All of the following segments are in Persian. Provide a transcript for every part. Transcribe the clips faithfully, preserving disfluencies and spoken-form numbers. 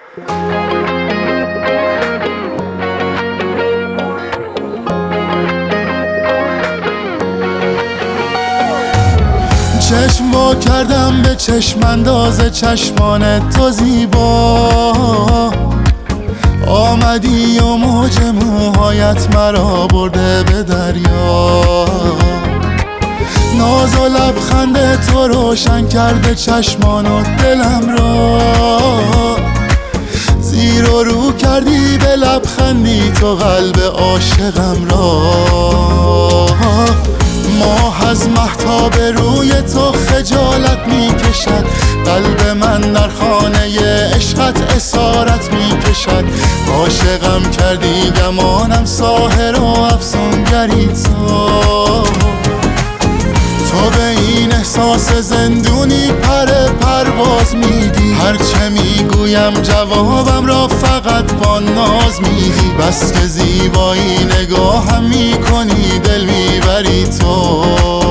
چشم وا کردم به چشم انداز چشمان تو زیبا، آمدی و موج موهایت مرا برده به دریا. ناز و لبخند تو روشن کرده چشمان و دلم را، زیر و رو کردی به لبخندی تو قلب عاشقم را. ماه از مهتاب روی تو خجالت می کشد، قلب من در خانه عشقت اسارت می کشد. عاشقم کردی گمانم ساحر و افسونگری تو، تو به این احساس زندونی پر پرواز میدی. هرچه میگویم جوابم را فقط با ناز میدی، بس که زیبایی نگاهم میکنی دل میبری تو.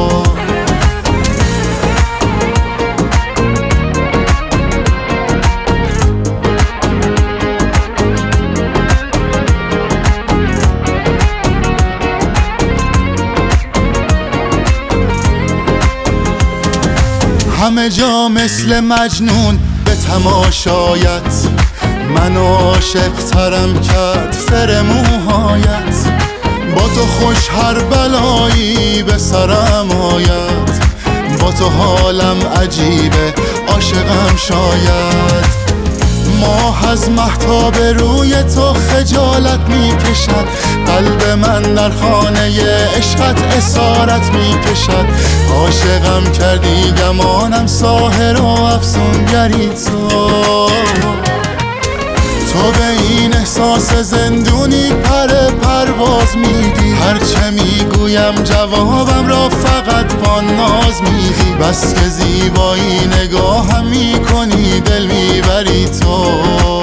همه جا مثل مجنون به تماشایت، من عاشق ترم کرد فر موهایت. با تو خوش هر بلایی به سرم آید، با تو حالم عجیبه عاشقم شاید. ماه از مهتاب روی تو خجالت می کشد، قلب من در خانه عشقت اسارت می کشد. عاشقم کردی گمانم ساحر و افسونگری تو، تو به این احساس زندونی پر پرواز میدی. هرچه میگویم جوابم را فقط با ناز میدی، بس که زیبایی نگاهم میکنی دل میبری تو.